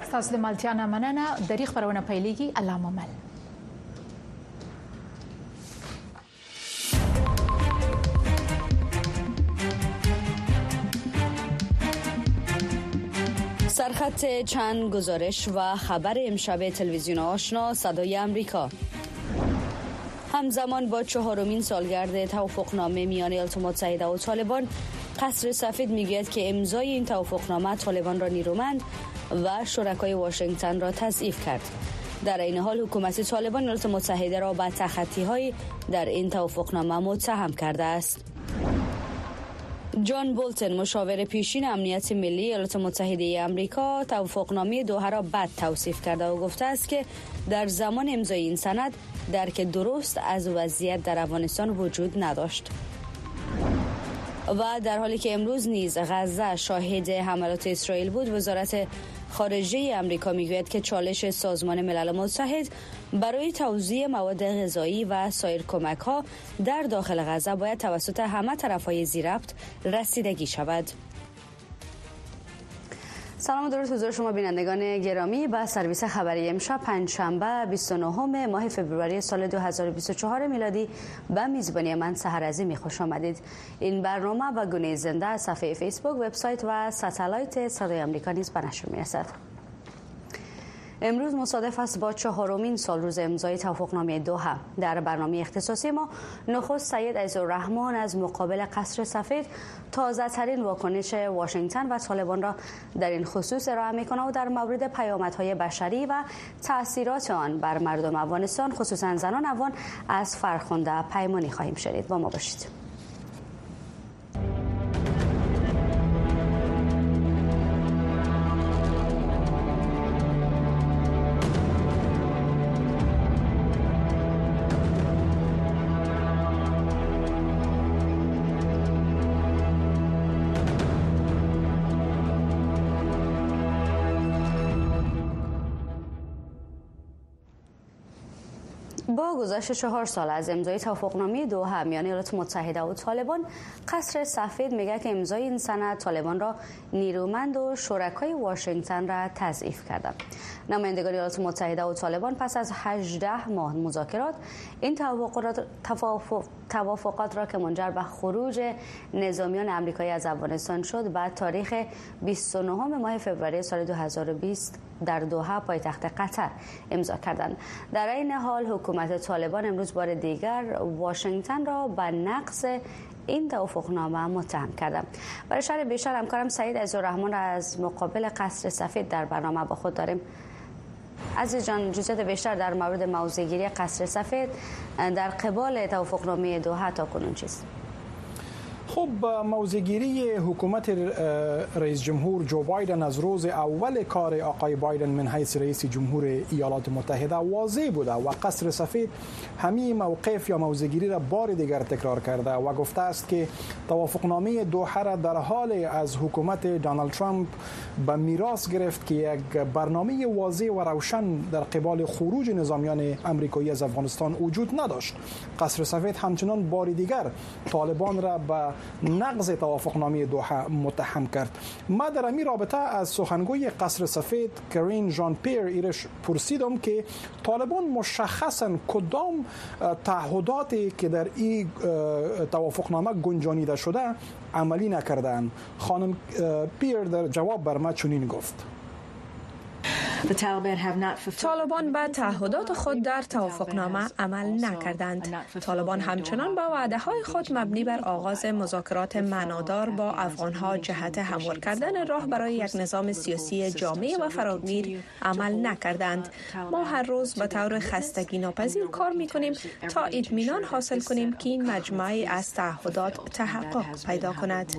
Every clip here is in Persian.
تاسو د مالتیا نه مننه د ریخ پرونه پیلېږي. الله ممل. سرخط چند گزارش و خبر امشب تلویزیون آشنا صدای آمریکا. همزمان با 4مین سالگرد توافقنامه میان ایالات متحده و طالبان، قصر سفید میگوید که امضای این توافقنامه طالبان را نیرومند و شرکای واشنگتن را تضعیف کرد. در این حال حکومت طالبان ایالات متحده را به تخطی‌های در این توافقنامه متهم کرده است. جان بولتن، مشاور پیشین امنیت ملی ایالات متحده آمریکا، توافقنامه دوحه را بد توصیف کرده و گفته است که در زمان امضای این سند درک درست از وضعیت در افغانستان وجود نداشت. و در حالی که امروز نیز غزه شاهد حملات اسرائیل بود، وزارت خارجه آمریکا میگوید که چالش سازمان ملل متحد برای توزیع مواد غذایی و سایر کمک‌ها در داخل غزه باید توسط همه طرف‌های ذی‌ربط رسیدگی شود. سلام و درود حضور شما بینندگان گرامی. به سرویس خبری امشب پنجشنبه 29 ماه فوریه سال 2024 میلادی به میزبانی من سحر عظیمی خوش آمدید. این برنامه و گونه زنده از صفحه فیسبوک، وبسایت و ساتلایت صدای آمریکا نیز به نشر میرسد. امروز مصادف است با 4مین سالروز امضای توافقنامه دوحه. در برنامه اختصاصی ما نخست سید عزالرحمن از مقابل قصر سفید تازه ترین واکنش واشنگتن و طالبان را در این خصوص ارائه می‌کند و در مورد پیامدهای بشری و تأثیرات آن بر مردم افغانستان خصوصا زنان افغان از فرخنده پیمانی خواهیم شنید. با ما باشید. با گذشت 4 سال از امضای توافقنامه دوحه میان ایالات متحده و طالبان، قصر سفید میگه که امضای این سند طالبان را نیرومند و شرکای واشنگتن را تضعیف کرده. نمایندگان ایالات متحده و طالبان پس از 18 ماه مذاکرات این توافقات را که منجر به خروج نظامیان آمریکایی از افغانستان شد، بعد تاریخ 29 ماه فوریه سال 2020 در دوحه پایتخت قطر امضا کردند. در این حال حکومت طالبان امروز بار دیگر واشنگتن را به نقض این توافقنامه متهم کرده. برای شرح بیشتر همکارم سید عزالرحمن را از مقابل قصر سفید در برنامه با خود داریم. عزیز جان، جزئیات بیشتر در مورد موضع‌گیری قصر سفید در قبال توافقنامه دوحه تا کنون چیست؟ خب، موضع‌گیری حکومت رئیس جمهور جو بایدن از روز اول کار آقای بایدن من حیث رئیس جمهور ایالات متحده واضح بوده و قصر سفید همین موقف یا موضع‌گیری را بار دیگر تکرار کرده و گفته است که توافقنامه دوحه را در حال از حکومت دونالد ترامپ به میراث گرفت که یک برنامه واضح و روشن در قبال خروج نظامیان آمریکایی از افغانستان وجود نداشت. قصر سفید همچنان بار دیگر طالبان را به نقض توافقنامه دوحه متهم کرد. ما در این رابطه از سخنگوی قصر سفید کرین ژان پیر ایرش پرسیدم که طالبان مشخصا کدام تعهداتی که در این توافقنامه گنجانیده شده عملی نکردند. خانم پیر در جواب بر ما چنین گفت: طالبان به تعهدات خود در توافقنامه عمل نکردند. طالبان همچنان با وعده‌های خود مبنی بر آغاز مذاکرات معنادار با افغان‌ها جهت هموار کردن راه برای یک نظام سیاسی جامع و فراگیر عمل نکردند. ما هر روز به طور خستگی ناپذیر کار می‌کنیم تا اطمینان حاصل کنیم که این مجموعه از تعهدات تحقق پیدا کند.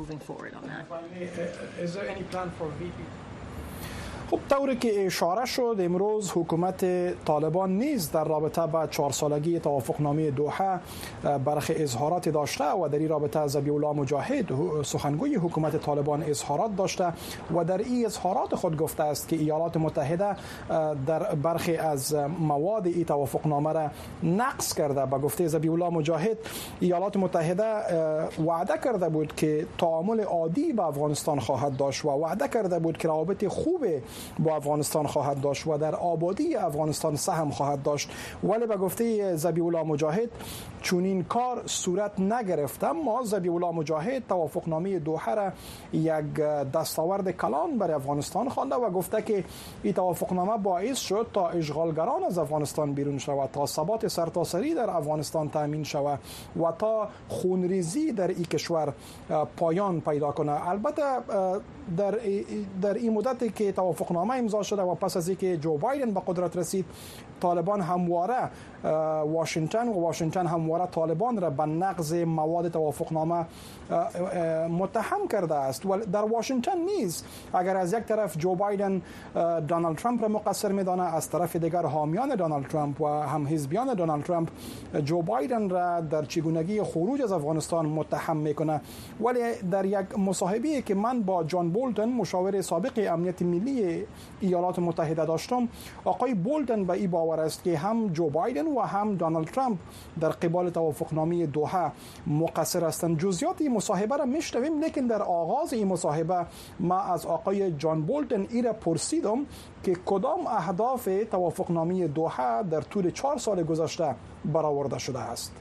خب، طوری که اشاره شد، امروز حکومت طالبان نیز در رابطه با 4 سالگی توافقنامه دوحه برخی اظهارات داشته و در این رابطه ذبیح الله مجاهد سخنگوی حکومت طالبان اظهارات داشته و در این اظهارات خود گفته است که ایالات متحده در برخی از مواد این توافقنامه را نقض کرده. با گفته ذبیح الله مجاهد، ایالات متحده وعده کرده بود که تعامل عادی با افغانستان خواهد داشت و وعده کرده بود که روابط خوب با افغانستان خواهد داشت و در آبادی افغانستان سهم خواهد داشت. ولی به گفته ذبیح الله مجاهد چون این کار صورت نگرفت، اما ذبیح الله مجاهد توافقنامه دوحه را یک دستاورد کلان برای افغانستان خوانده و گفته که این توافقنامه باعث شد تا اشغالگران از افغانستان بیرون شود، تا ثبات سرتاسری در افغانستان تامین شود و تا خونریزی در این کشور پایان پیدا کنه. البته در این مدتی که توافقنامه امضا شده و پس از اینکه جو بایدن به قدرت رسید، طالبان همواره واشنگتن همواره طالبان را به نقض مواد توافقنامه متهم کرده است. و در واشنگتن نیز اگر از یک طرف جو بایدن دونالد ترامپ را مقصر میدانه، از طرف دیگر حامیان دونالد ترامپ و هم حزبیان دونالد ترامپ جو بایدن را در چگونگی خروج از افغانستان متهم میکنه. ولی در یک مصاحبه‌ای که من با جان بولتن مشاور سابق امنیت ملی ایالات متحده داشتم، آقای بولتن به این باور است که هم جو بایدن و هم دونالد ترامپ در قبال توافقنامه دوحه مقصر هستند. جزئیات این مصاحبه را میشنویم، لیکن در آغاز این مصاحبه ما از آقای جان بولتن ایره پرسیدم که کدام اهداف توافقنامه دوحه در طول 4 سال گذشته برآورده شده است.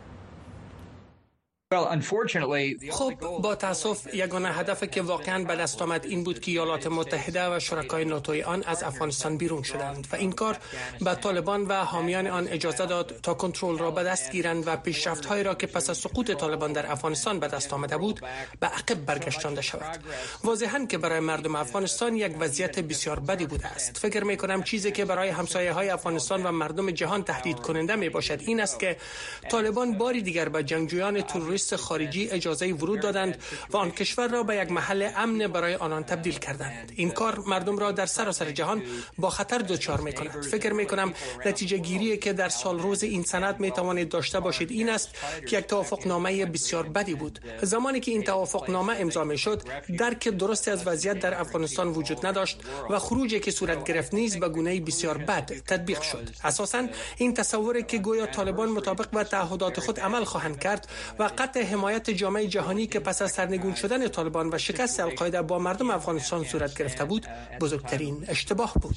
خب با تاسف یگانه هدفی که واقعا به دست آمد این بود که ایالات متحده و شرکای ناتوی آن از افغانستان بیرون شدند و این کار به طالبان و حامیان آن اجازه داد تا کنترل را به دست گیرند و پیشرفت‌هایی را که پس از سقوط طالبان در افغانستان به دست آمده بود به عقب برگشتانده شود. واضحاً که برای مردم افغانستان یک وضعیت بسیار بدی بوده است. فکر می‌کنم چیزی که برای همسایه‌های افغانستان و مردم جهان تهدید کننده میباشد این است که طالبان باری دیگر به جنگجویان تروریست خارجی اجازه ورود دادند و آن کشور را به یک محل امن برای آنان تبدیل کردند. این کار مردم را در سراسر جهان با خطر دچار می‌کند. فکر می‌کنم نتیجه گیری که در سال روز این سند می‌توانید داشته باشید این است که یک توافقنامه بسیار بدی بود. زمانی که این توافقنامه امضا می‌شد، درک درستی از وضعیت در افغانستان وجود نداشت و خروجی که صورت گرفت نیز به گونه‌ای بسیار بد تطبیق شد. اساساً این تصوری که گویا طالبان مطابق با تعهدات خود عمل خواهند کرد و قطع حمایت جامعه جهانی که پس از سرنگون شدن طالبان و شکست القاعده با مردم افغانستان صورت گرفته بود بزرگترین اشتباه بود.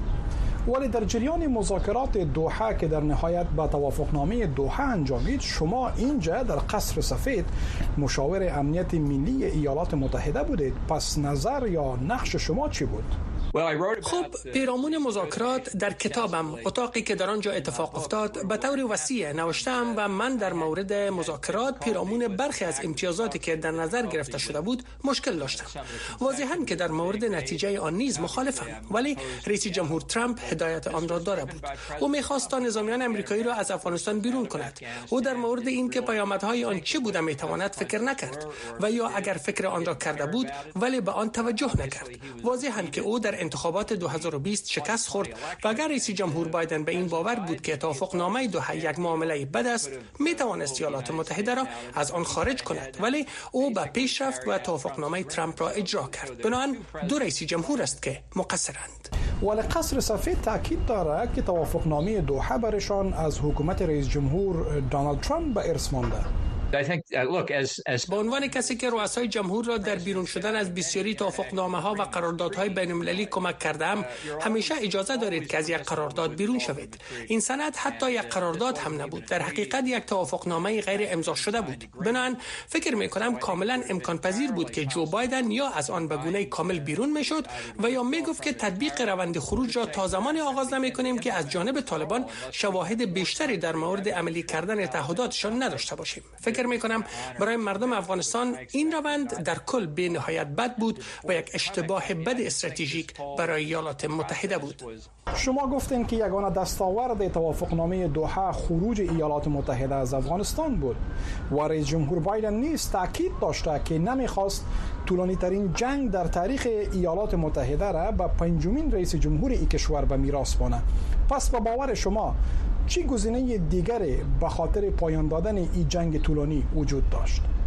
ولی در جریان مذاکرات دوحه که در نهایت به توافقنامه دوحه انجامید، شما اینجا در قصر سفید مشاور امنیت ملی ایالات متحده بودید. پس نظر یا نقش شما چی بود؟ خب پیرامون مذاکرات در کتابم اتاقی که در آنجا اتفاق افتاد به طور وسیع نوشتم و من در مورد مذاکرات پیرامون برخی از امتیازاتی که در نظر گرفته شده بود مشکل داشتم. واضحاً که در مورد نتیجه آن نیز مخالفم، ولی رئیس جمهور ترامپ هدایت آن را داده بود. او می‌خواست تا نظامیان آمریکایی را از افغانستان بیرون کند. او در مورد اینکه پیامدهای آن چه بوده میتواند فکر نکرد و یا اگر فکر آن را کرده بود ولی به آن توجه نکرد. واضحاً که او در انتخابات 2020 شکست خورد و اگر رئیس جمهور بایدن به این باور بود که توافقنامه دوحه یک معامله بد است، می توانست ایالات متحده را از آن خارج کند، ولی او به پیش رفت و توافقنامه ترامپ را اجرا کرد. بنابراین دو رئیس جمهور است که مقصرند. ولی قصر سفید تاکید دارد که توافقنامه دوحه برشان از حکومت رئیس جمهور دونالد ترامپ به ارث مانده. به عنوان کسی که رؤسای جمهور را در بیرون شدن از بسیاری توافقنامه‌ها و قراردادهای بین‌المللی کمک کردم، همیشه اجازه دارید که از یک قرارداد بیرون شوید. این سند حتی یک قرارداد هم نبود، در حقیقت یک توافقنامه غیر امضا شده بود. بنابراین فکر می‌کنم کاملا امکان پذیر بود که جو بایدن یا از آن به گونه کامل بیرون می‌شد و یا میگفت که تطبیق روند خروج را تا زمانی آغاز نمی‌کنیم که از جانب طالبان شواهد بیشتری در مورد عملی کردن تعهداتشان نداشته باشیم. فکر می‌کنم برای مردم افغانستان این روند در کل به نهایت بد بود و یک اشتباه بد استراتژیک برای ایالات متحده بود. شما گفتین که یگانه دستاورد توافقنامه دوحه خروج ایالات متحده از افغانستان بود و رئیس جمهور بایدن نیز تاکید داشته که نمیخواست طولانی ترین جنگ در تاریخ ایالات متحده را به پنجمین رئیس جمهور این کشور به میراث بانه. پس به باور شما چی گزینه دیگری به خاطر پایان دادن این جنگ طولانی وجود داشت؟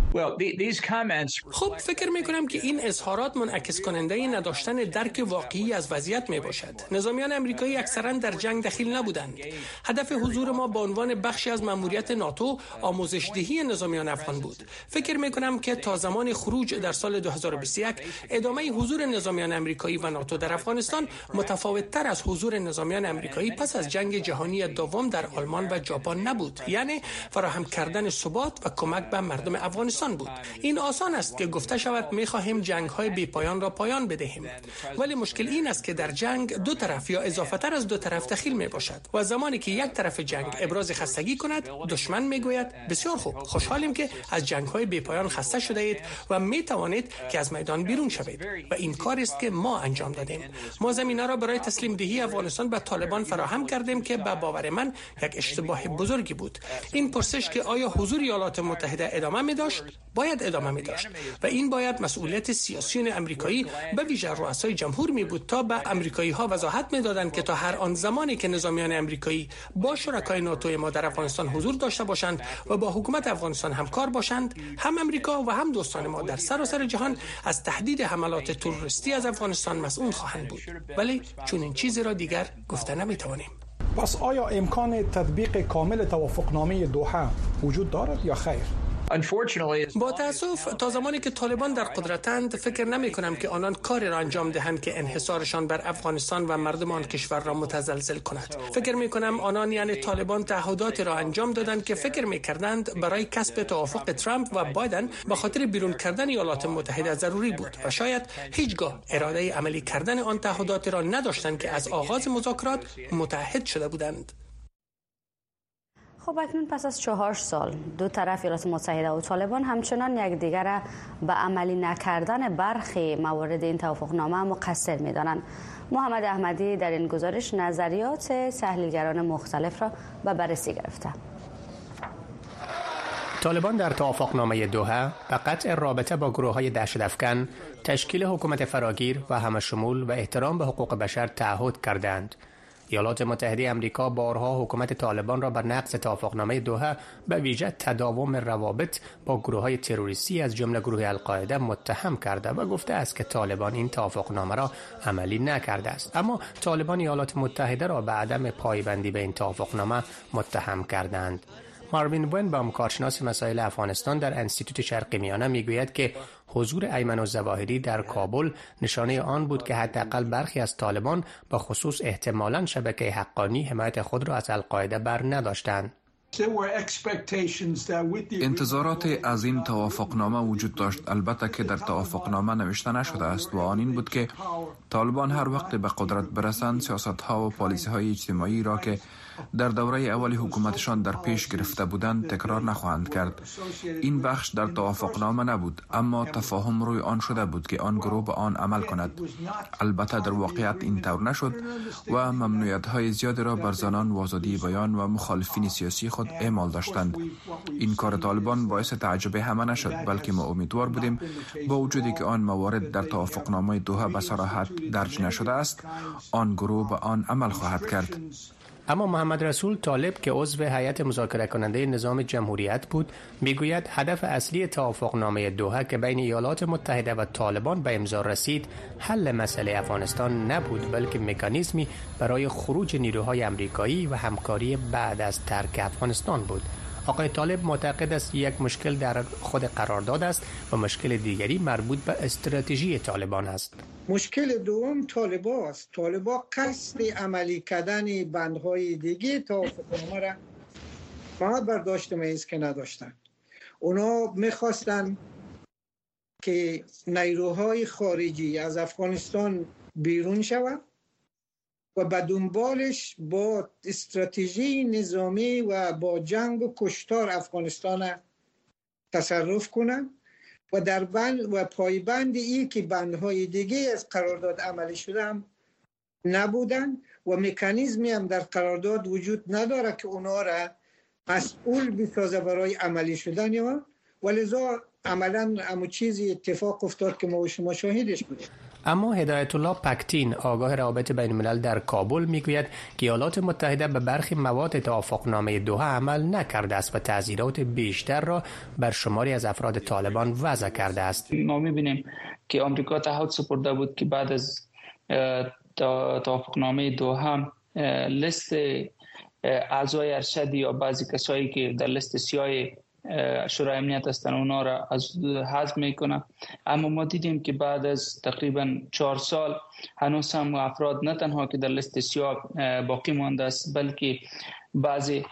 خب فکر می کنم که این اظهارات منعکس کننده نداشتن درک واقعی از وضعیت می باشد. نظامیان آمریکایی اکثرا در جنگ دخیل نبودند. هدف حضور ما به عنوان بخشی از مأموریت ناتو آموزش دهی نظامیان افغان بود. فکر می کنم که تا زمان خروج در سال 2021 ادامه حضور نظامیان آمریکایی و ناتو در افغانستان متفاوت تر از حضور نظامیان آمریکایی پس از جنگ جهانی دوم در آلمان و ژاپن نبود. یعنی فراهم کردن ثبات و کمک به مردم افغانستان بود. این آسان است که گفته شود می‌خواهیم جنگ‌های بی‌پایان را پایان بدهیم، ولی مشکل این است که در جنگ دو طرف یا اضافه تر از دو طرف دخیل میباشد و زمانی که یک طرف جنگ ابراز خستگی کند، دشمن میگوید بسیار خوب، خوشحالیم که از جنگ‌های بی‌پایان خسته شده اید و میتوانید که از میدان بیرون شوید و این کاری است که ما انجام دادیم. ما زمینه را برای تسلیم دهی افغانستان به طالبان فراهم کردیم که به باور من یک اشتباه بزرگی بود. این پرسش که آیا حضور ایالات متحده ادامه می داشت؟ باید ادامه می داشت و این باید مسئولیت سیاسیون آمریکایی به ویژه رؤسای جمهور می بود تا به آمریکایی ها وضاحت می دادند که تا هر آن زمانی که نظامیان آمریکایی با شرکای ناتو ما در افغانستان حضور داشته باشند و با حکومت افغانستان همکار باشند، هم آمریکا و هم دوستان ما در سراسر جهان از تهدید حملات تروریستی از افغانستان مسئول خواهند بود. ولی چون این چیزی را دیگر گفته نمی توانیم. پس آیا امکان تطبیق کامل توافقنامه دوحه وجود دارد یا خیر؟ با تأسف تا زمانی که طالبان در قدرتند فکر نمی کنم که آنان کاری را انجام دهند که انحصارشان بر افغانستان و مردم آن کشور را متزلزل کند. فکر می کنم آنان یعنی طالبان تعهداتی را انجام دادند که فکر می کردند برای کسب توافق ترامپ و بایدن به خاطر بیرون کردن ایالات متحده ضروری بود و شاید هیچگاه اراده عملی کردن آن تعهدات را نداشتند که از آغاز مذاکرات متعهد شده بودند. خب اکنون پس از 4 سال دو طرف ایالات متحده و طالبان همچنان یکدیگر را به عملی نکردن برخی موارد این توافقنامه مقصر می‌دانند. محمد احمدی در این گزارش نظریات تحلیلگران مختلف را به بررسی گرفته. طالبان در توافقنامه دوحه به قطع رابطه با گروه‌های دهشت‌افکن، تشکیل حکومت فراگیر و همه‌شمول و احترام به حقوق بشر تعهد کردند. ایالات متحده آمریکا بارها حکومت طالبان را بر نقض توافقنامه دوحه به ویژه تداوم روابط با گروه‌های تروریستی از جمله گروه القاعده متهم کرده و گفته است که طالبان این توافقنامه را عملی نکرده است. اما طالبان ایالات متحده را به عدم پایبندی به این توافقنامه متهم کردند. ماروین وینبام کارشناس مسائل افغانستان در انستیتوت شرق میانه میگوید که حضور ایمن الظواهری در کابل نشانه آن بود که حداقل برخی از طالبان به خصوص احتمالاً شبکه حقانی حمایت خود را از القاعده بر نداشتند. انتظارات از این توافقنامه وجود داشت، البته که در توافقنامه نوشته نشده است و آن این بود که طالبان هر وقت به قدرت برسند سیاست‌ها و پالیسی‌های اجتماعی را که در دوره اول حکومتشان در پیش گرفته بودند تکرار نخواهند کرد. این بخش در توافقنامه نبود، اما تفاهم روی آن شده بود که آن گروه به آن عمل کند. البته در واقعیت این طور نشد و ممنوعیت‌های زیادی را بر زنان و آزادی بیان و مخالفین سیاسی خود اعمال داشتند. این کار طالبان باعث تعجب همه نشد، بلکه ما امیدوار بودیم با وجودی که آن موارد در توافقنامه دوحه به صراحت درج نشده است، آن گروه به آن عمل خواهد کرد. اما محمد رسول طالب که عضو هیئت مذاکره کننده نظام جمهوریت بود میگوید هدف اصلی توافقنامه دوحه که بین ایالات متحده و طالبان به امضا رسید حل مسئله افغانستان نبود، بلکه مکانیزمی برای خروج نیروهای آمریکایی و همکاری بعد از ترک افغانستان بود. آقای طالب معتقد است یک مشکل در خود قرارداد است و مشکل دیگری مربوط به استراتژی طالبان است. مشکل دوم طالبان است. طالبان قصد عملی کردن بندهای دیگه توافقنامه را فقط برداشت میز که نداشتن. اونا میخواستن که نیروهای خارجی از افغانستان بیرون شود و به دنبالش با استراتژی نظامی و با جنگ و کشتار افغانستان تصرف کنند و در بند و پایبند ای که بندهای دیگه از قرارداد عملی شده هم نبودن و مکانیزمی هم در قرارداد وجود نداره که اونا را مسئول بسازه برای عملی شدن یا ولذا عملا همون چیزی اتفاق افتاد که ما و شما شاهدش بودیم. اما هدایت الله پکتین آگاه روابط بین الملل در کابل میگوید که ایالات متحده به برخی مواد توافقنامه دوحه عمل نکرده است و تعزیرات بیشتر را بر شماری از افراد طالبان وضع کرده است. ما می‌بینیم که آمریکا تعهد سپرده بود که بعد از توافقنامه دوحه لیست اعضای ارشد یا بعضی کسایی که در لیست سیاه شورای امنیت هستند اونا را از حذف میکنه. اما ما دیدیم که بعد از تقریبا 4 سال هنوز هم افراد نه تنها که در لیست سیاه باقی مانده است بلکه بعضی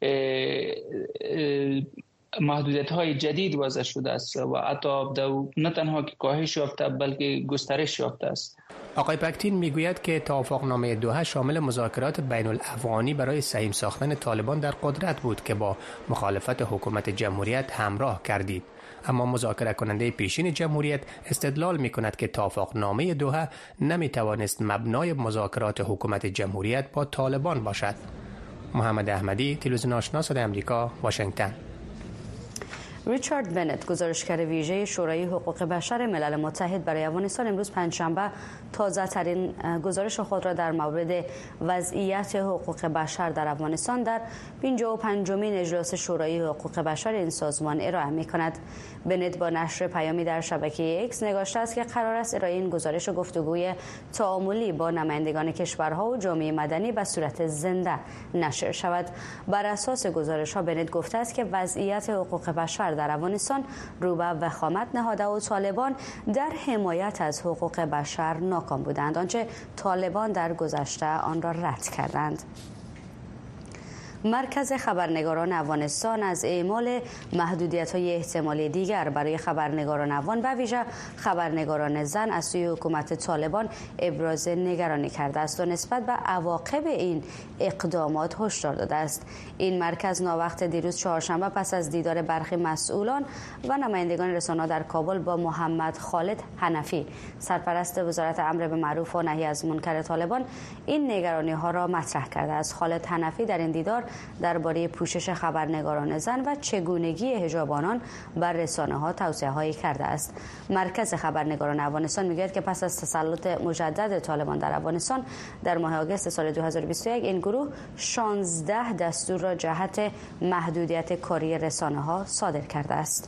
محدودیت های جدید وضع شده است و حتی نه تنها که کاهش یافته بلکه گسترش یافته است. آقای پکتین میگوید که توافقنامه دوحه شامل مذاکرات بین الافغانی برای سهیم ساختن طالبان در قدرت بود که با مخالفت حکومت جمهوریت همراه کردید. اما مذاکره کننده پیشین جمهوریت استدلال می کند که توافقنامه دوحه نمی توانست مبنای مذاکرات حکومت جمهوریت با طالبان باشد. محمد احمدی، تلویزیون آشنا صدای آمریکا، واشنگتن. ریچارد بنت، گزارشگر ویژه شورای حقوق بشر ملل متحد برای افغانستان، امروز پنجشنبه تازه‌ترین گزارش خود را در مورد وضعیت حقوق بشر در افغانستان در 55مین اجلاس شورای حقوق بشر این سازمان ارائه می‌کند. بنت با نشر پیامی در شبکه ایکس نگاشته است که قرار است ارائه این گزارش و گفتگوی تعاملی با نمایندگان کشورها و جامعه مدنی به صورت زنده نشر شود. بر اساس گزارش‌ها بنت گفته است که وضعیت حقوق بشر در افغانستان رو به وخامت نهاده و طالبان در حمایت از حقوق بشر ناکام بودند، آنچه طالبان در گذشته آن را رد کردند. مرکز خبرنگاران افغانستان از اعمال محدودیت‌های احتمالی دیگر برای خبرنگاران افغان و ویژه خبرنگاران زن از سوی حکومت طالبان ابراز نگرانی کرده است و نسبت به عواقب این اقدامات هشدار داده است. این مرکز ناوقت دیروز چهارشنبه پس از دیدار برخی مسئولان و نمایندگان رسانه‌ها در کابل با محمد خالد حنفی، سرپرست وزارت امر به معروف و نهی از منکر طالبان، این نگرانی‌ها را مطرح کرده است. خالد حنفی در این دیدار درباره پوشش خبرنگاران زن و چگونگی حجاب آنان بر رسانه‌ها توصیه‌هایی کرده است. مرکز خبرنگاران افغانستان می‌گوید که پس از تسلط مجدد طالبان در افغانستان در ماه آگوست سال 2021 این گروه 16 دستور را جهت محدودیت کاری رسانه‌ها صادر کرده است.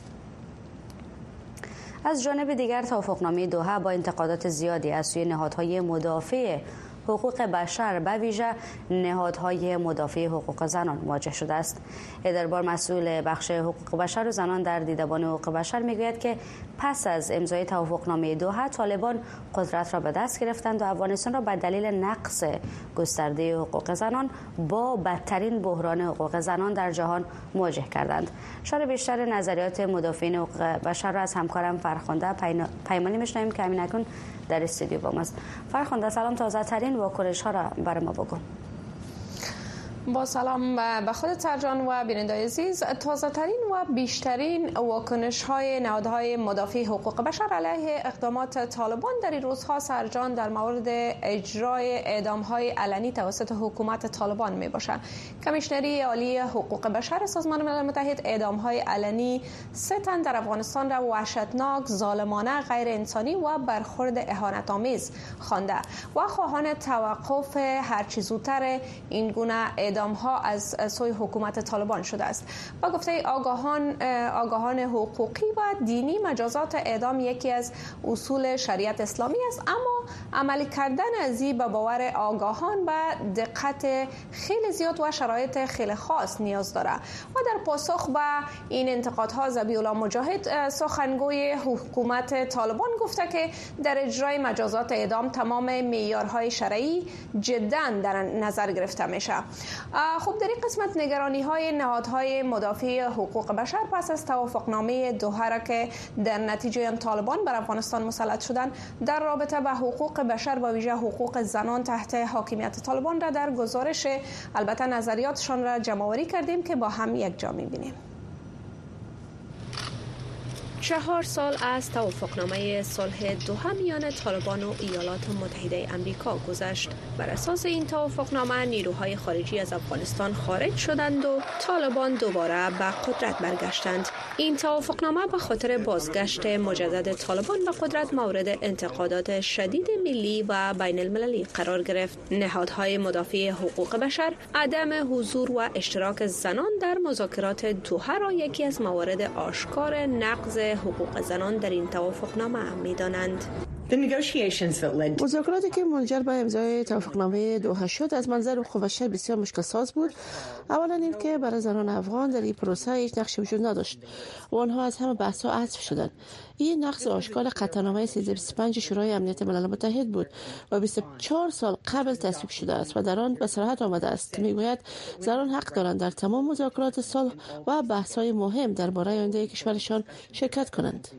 از جانب دیگر توافقنامه دوحه با انتقادات زیادی از سوی نهادهای مدافع حقوق بشر به ویژه نهادهای مدافع حقوق زنان مواجه شده است. هیدربار، مسئول بخش حقوق بشر و زنان در دیدبان حقوق بشر، میگوید که پس از امضای توافقنامه دوحه طالبان قدرت را به دست گرفتند و افغانستان را به دلیل نقض گسترده حقوق زنان با بدترین بحران حقوق زنان در جهان مواجه کردند. شرح بیشتر نظریات مدافعین حقوق بشر را از همکارم فرخنده پیمانی میشنویم که همین اکنون در استودیو با ماست. فرخنده سلام، تازه ترین واکنش ها را برای ما بگو. با سلام به خودت سرجان و بیننده عزیز. تازه ترین و بیشترین واکنش های نهادهای مدافع حقوق بشر علیه اقدامات طالبان در این روزها سرجان در مورد اجرای اعدام های علنی توسط حکومت طالبان می باشد. کمیشنری عالی حقوق بشر سازمان ملل متحد اعدام های علنی 3 تن در افغانستان را وحشتناک، ظالمانه، غیر انسانی و برخورد اهانت آمیز خوانده و خواهان توقف هرچه زودتر این گونه اعدام ها از سوی حکومت طالبان شده است. با گفته آگاهان حقوقی و دینی، مجازات اعدام یکی از اصول شریعت اسلامی است، اما عملی کردن از این به باور آگاهان به دقت خیلی زیاد و شرایط خیلی خاص نیاز داره. و در پاسخ به این انتقادها ذبیح الله مجاهد، سخنگوی حکومت طالبان، گفته که در اجرای مجازات اعدام تمام معیارهای شرعی جدا در نظر گرفته میشه. خب در این قسمت نگرانی های نهادهای مدافع حقوق بشر پس از توافقنامه دوحه را که در نتیجه آن طالبان بر افغانستان مسلط شدند در رابطه با حقوق بشر و ویژه حقوق زنان تحت حاکمیت طالبان را در گزارش البته نظریاتشان را جمع آوری کردیم که با هم یک جا می‌بینیم. 4 سال از توافقنامه صلح دوحه میان طالبان و ایالات متحده آمریکا گذشت. بر اساس این توافقنامه نیروهای خارجی از افغانستان خارج شدند و طالبان دوباره به قدرت برگشتند. این توافقنامه به خاطر بازگشت مجدد طالبان به قدرت مورد انتقادات شدید ملی و بین المللی قرار گرفت. نهادهای مدافع حقوق بشر عدم حضور و اشتراک زنان در مذاکرات دوحه را یکی از موارد آشکار نقض حقوق زنان در این توافقنامه می‌دانند. مذاکراتی که منجر به امضای توافقنامه دوحه شد از منظر حقوق بشر بسیار مشکل ساز بود. اولا اینکه برای زنان افغان در این پروسه هیچ نقشی وجود نداشت و آنها از همه بحث‌ها حذف شدند. این نقض آشکار قطعنامه 325 شورای امنیت ملل متحد بود و 24 سال قبل تصویب شده است و در آن به صراحت آمده است که میگوید زنان حق دارند در تمام مذاکرات صلح و بحث‌های مهم درباره آینده کشورشان شرکت کنند.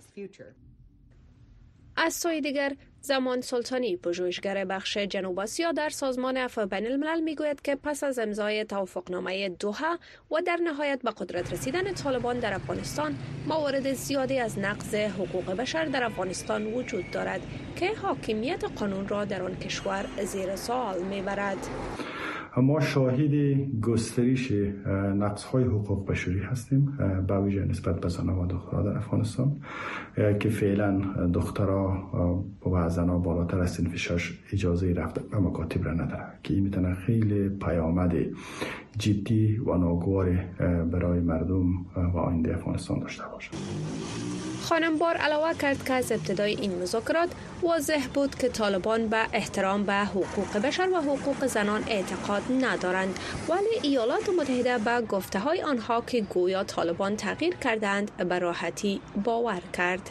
از سوی دیگر زمان سلطانی، پژوهشگر بخش جنوب آسیا در سازمان عفو بین الملل میگوید که پس از امضای توافقنامه دوحه و در نهایت به قدرت رسیدن طالبان در افغانستان، موارد زیادی از نقض حقوق بشر در افغانستان وجود دارد که حاکمیت قانون را در آن کشور زیر سوال میبرد. ما شاهد گسترش نقض‌های حقوق بشری هستیم به ویژه نسبت به زنان و دخترها در افغانستان که فعلا دخترها و زنان بالاتر از سن 6 اجازه رفتن به مکاتب را ندارند که این میتونه خیلی پیامد جدی و ناگوار برای مردم و آینده افغانستان داشته باشد. خانم بار علاوه کرد که از ابتدای این مذاکرات واضح بود که طالبان به احترام به حقوق بشر و حقوق زنان اعتقاد ندارند، ولی ایالات متحده به گفته‌های آنها که گویا طالبان تغییر کردند به راحتی باور کرد.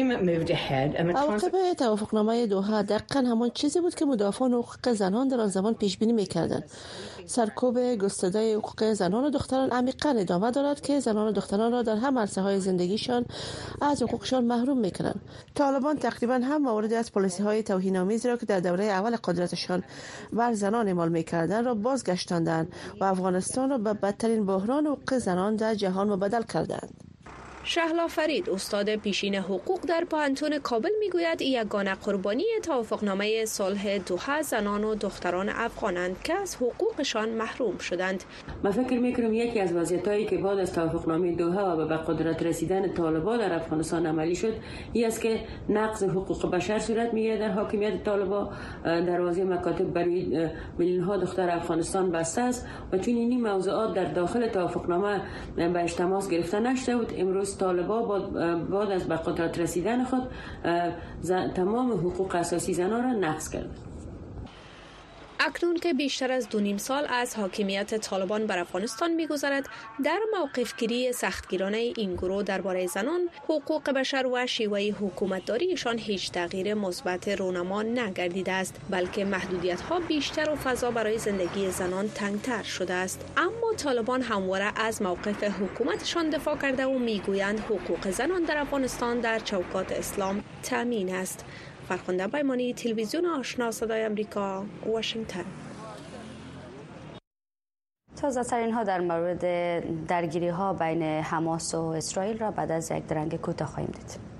عواقب توافقنامه دوحه دقیقاً همان چیزی بود که مدافعان حقوق زنان در آن زمان پیش بینی می‌کردند. سرکوب گسترده حقوق زنان و دختران عمیقاً ادامه دارد که زنان و دختران را در هم عرصه‌های زندگیشان از حقوقشان محروم می‌کنند. طالبان تقریباً هم موارد از پالیسی‌های توهین‌آمیز را که در دوره اول قدرتشان بر زنان اعمال می‌کردند را بازگشتاندند و افغانستان را به بدترین بحران حقوق زنان در جهان مبدل کردند. شهلا فرید، استاد پیشین حقوق در پوهنتون کابل میگوید یگانه قربانی توافقنامه صلح دوحه زنان و دختران افغانند که از حقوقشان محروم شدند. من فکر میکنم یکی از وضعیتایی که بعد از توافقنامه دوحه و به قدرت رسیدن طالبان در افغانستان عملی شد این است که نقض حقوق بشر صورت میگیرد در حاکمیت طالبان. دروازه مکاتب برای میلیون ها دختر افغانستان بسته است و چون این موضوعات در داخل توافقنامه به تماس گرفته نشده بود، امروز طالبان بعد از به قدرت رسیدن خود تمام حقوق اساسی زنان را نقض کرد. اکنون که بیشتر از 2.5 سال از حاکمیت طالبان بر افغانستان می‌گذرد، در موقفگیری سختگیرانه این گروه درباره زنان، حقوق بشر و شیوه حکومتداریشان هیچ تغییر مثبت رونما نگردیده است، بلکه محدودیت‌ها بیشتر و فضا برای زندگی زنان تنگتر شده است. اما طالبان همواره از موقف حکومتشان دفاع کرده و میگویند حقوق زنان در افغانستان در چوکات اسلام تامین است. فرخنده بایمانی، تلویزیون آشنا صدای آمریکا، واشنگتن. تازه ترین ها در مورد درگیری ها بین حماس و اسرائیل را بعد از یک درنگ کوتاه خواهیم دید.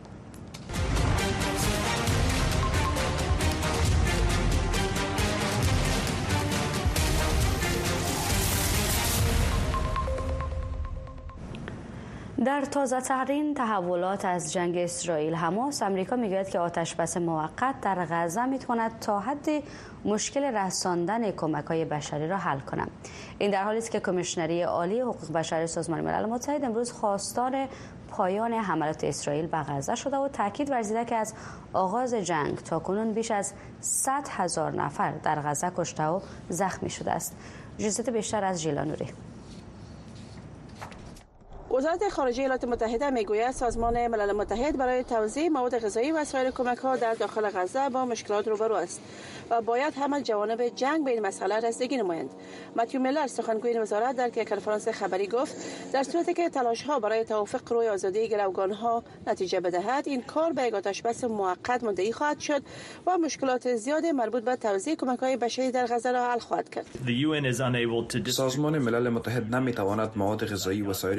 در تازه ترین تحولات از جنگ اسرائیل حماس، امریکا میگوید که آتشبس موقت در غزه میتواند تا حدی مشکل رساندن کمک‌های بشری را حل کند. این در حالی است که کمیشنری عالی حقوق بشر سازمان ملل متحد امروز خواستار پایان حملات اسرائیل به غزه شده و تاکید ورزیده که از آغاز جنگ تاکنون بیش از 100,000 نفر در غزه کشته و زخمی شده است. جزئیات بیشتر از ژیلانوری. وزارت خارجه ایالات متحده میگوید سازمان ملل متحد برای توزیع مواد غذایی و سایر کمک‌ها در داخل غزه با مشکلات روبرو است و باید همه جوانب جنگ به این مسئله رسیدگی نمایند. متیو میلر، سخنگوی وزارت، در یک کنفرانس خبری گفت در صورتی که تلاش‌ها برای توافق روی آزادی گروگان‌ها نتیجه بدهد، این کار به یک آتشبس موقت منتهی خواهد شد و مشکلات زیاد مربوط به توزیع کمک‌های بشری در غزه را حل خواهد کرد. سازمان ملل متحد نمی‌تواند مواد غذایی و سایر کمک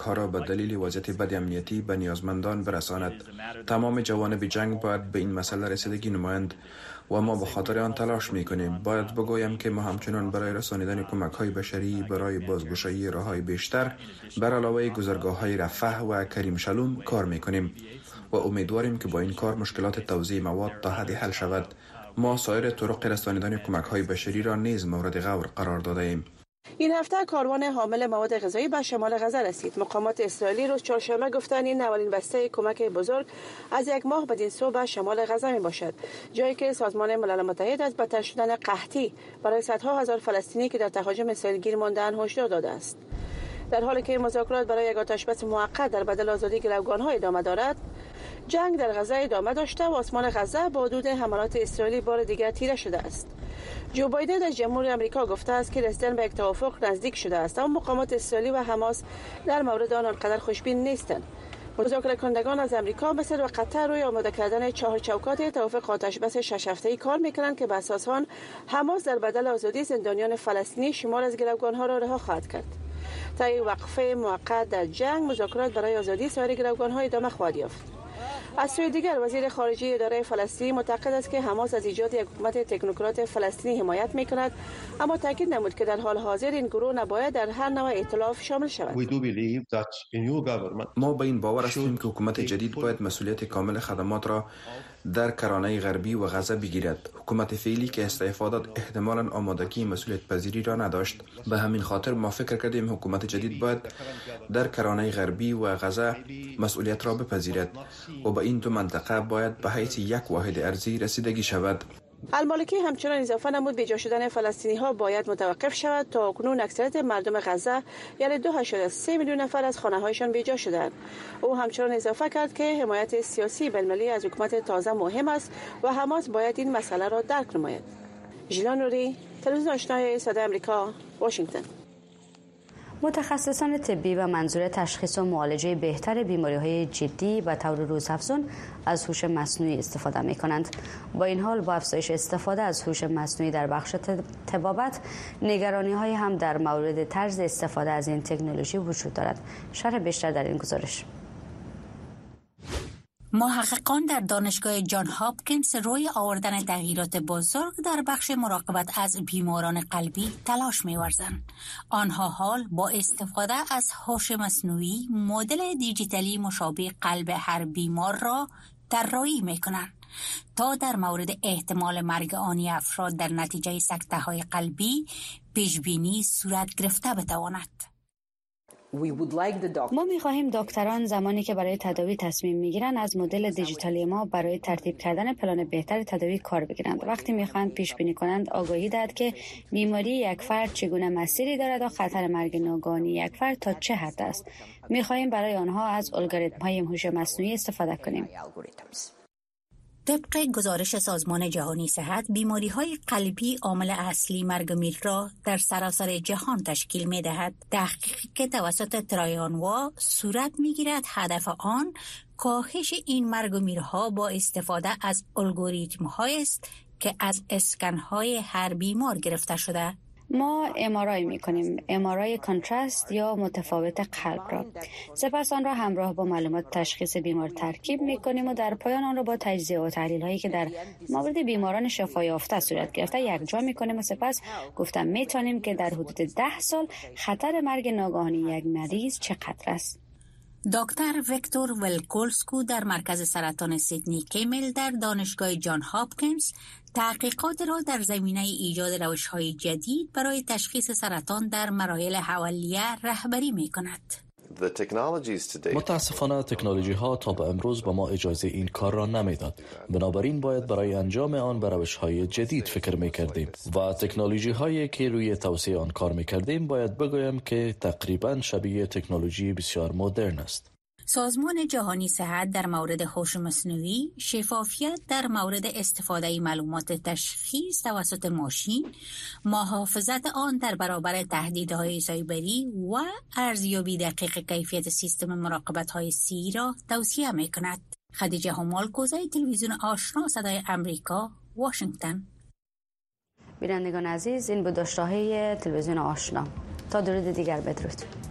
ها را به دلیل وضعیت بد امنیتی به نیازمندان برساند. تمام جوانب جنگ باید به این مسئله رسیدگی نمایند و ما به خاطر آن تلاش میکنیم. باید بگویم که ما همچنان برای رسانیدن کمک های بشری برای بازگشایی راه های بیشتر بر علاوه گذرگاه های رفح و کریم شلوم کار میکنیم و امیدواریم که با این کار مشکلات توزیع مواد تا حدی حل شود. ما سایر طرق رسانیدن کمک های بشری را نیز مورد غور قرار داده ایم. این هفته کاروان حامل مواد غذایی به شمال غزه رسید. مقامات اسرائیلی روز چهارشنبه گفتند این اولین بسته کمک بزرگ از یک ماه بدین سو به شمال غزه می باشد، جایی که سازمان ملل متحد از بدتر شدن قحطی برای صدها هزار فلسطینی که در تهاجم اسرائیل گیر مانده‌اند هشدار داده است. در حالی که مذاکرات برای یک آتشبس موقت در بدل آزادی گروگان‌ها ادامه دارد، جنگ در غزه ادامه داشته و آسمان غزه با حدود حملات اسرائیلی بار دیگر تیره شده است. جو بایدن از جمهوری آمریکا گفته است که رسیدن به یک توافق نزدیک شده است، اما مقامات اسرائیلی و حماس در مورد آن آنقدر خوشبین نیستند. مذاکره کنندگان از آمریکا، مصر و قطر روی آماده کردن 4 چوکات توافق آتشبس 6 هفته‌ای کار می‌کنند که به اساس آن حماس در بدل آزادی زندانیان فلسطینی شمار از گروگان‌ها را رها خواهد کرد. تا یک وقفه موقت در جنگ، مذاکرات برای آزادی سایر گروگان‌ها ادامه خواهد یافت. از سوی دیگر وزیر خارجه اداره فلسطین معتقد است که حماس از ایجاد یک حکومت تکنوکرات فلسطینی حمایت می‌کند، اما تاکید نمود که در حال حاضر این گروه نباید در هر نوع ائتلاف شامل شود. ما به این باور هستیم که حکومت جدید باید مسئولیت کامل خدمات را در کرانه غربی و غزه بگیرد. حکومت فعلی که استعفا داد احتمالاً آمادگی مسئولیت پذیری را نداشت. به همین خاطر ما فکر کردیم حکومت جدید باید در کرانه غربی و غزه مسئولیت را بپذیرد و به این دو منطقه باید به حیث یک واحد ارضی رسیدگی شود. المالکی همچنان اضافه نمود بیجا شدن فلسطینی ها باید متوقف شود. تا اکنون اکثریت مردم غزه یعنی 2.3 میلیون نفر از خانه هایشان بیجا شدند. او همچنان اضافه کرد که حمایت سیاسی بین‌المللی از حکومت تازه مهم است و حماس باید این مسئله را درک نماید. ژیلا نوری، تلویزیون آشنای صدای آمریکا، واشنگتن. متخصصان طبی و منظور تشخیص و معالجه بهتر بیماری‌های جدی و طور روزافزون از هوش مصنوعی استفاده می‌کنند. با این حال با افزایش استفاده از هوش مصنوعی در بخش طبابت، نگرانی‌های هم در مورد طرز استفاده از این تکنولوژی وجود دارد. شرح بیشتر در این گزارش. محققان در دانشگاه جان هاپکینز روی آوردن تغییرات بزرگ در بخش مراقبت از بیماران قلبی تلاش می‌ورزند. آنها حال با استفاده از هوش مصنوعی مدل دیجیتالی مشابه قلب هر بیمار را طراحی می‌کنند تا در مورد احتمال مرگ آنی افراد در نتیجه سکته‌های قلبی پیش‌بینی صورت گرفته بتواند. ما می‌خواهیم دکتران زمانی که برای تداوی تصمیم می‌گیرند از مدل دیجیتالی ما برای ترتیب کردن پلان بهتر تداوی کار بگیرند. وقتی می‌خواهند پیش بینی کنند آگاهی دهد که بیماری یک فرد چگونه مسیری دارد و خطر مرگ ناگهانی یک فرد تا چه حد است. می‌خواهیم برای آنها از الگوریتم‌های هوش مصنوعی استفاده کنیم. طبق گزارش سازمان جهانی صحت، بیماری‌های قلبی عامل اصلی مرگ و میر را در سراسر جهان تشکیل می‌دهد. تحقیقی که توسط ترایانوا صورت می‌گیرد هدف آن کاهش این مرگ و میرها با استفاده از الگوریتم‌هایی است که از اسکن‌های هر بیمار گرفته شده. ما ام‌آرآی می‌کنیم، ام‌آرآی کانتراست یا متفاوت قلب را. سپس آن را همراه با معلومات تشخیص بیمار ترکیب می‌کنیم و در پایان آن را با تجزیه و تحلیل‌هایی که در مورد بیماران شفا یافته صورت گرفته یکجا می‌کنیم و سپس گفتم می‌توانیم که در حدود 10 سال خطر مرگ ناگهانی یک مریض چقدر است. دکتر ویکتور ولکولسکو در مرکز سرطان سیدنی کیمل در دانشگاه جان هاپکینز تحقیقات را در زمینه ایجاد روش‌های جدید برای تشخیص سرطان در مراحل اولیه رهبری می‌کند. متاسفانه تکنولوژی ها تا به امروز به ما اجازه این کار را نمیداد. بنابراین باید برای انجام آن به روش های جدید فکر می کردیم و تکنولوژی هایی که روی توسعه آن کار می کردیم باید بگویم که تقریبا شبیه تکنولوژی بسیار مدرن است. سازمان جهانی صحت در مورد هوش مصنوعی، شفافیت در مورد استفاده معلومات تشخیص توسط ماشین، محافظت آن در برابر تهدیدهای سایبری و ارزیابی دقیق کیفیت سیستم مراقبت‌های سی را توصیه می‌کند. خدیجه همالکوزی، تلویزیون آشنا صدای آمریکا، واشنگتن. بینندگان عزیز، این بود داشته‌های تلویزیون آشنا. تا درود دیگر بدرود.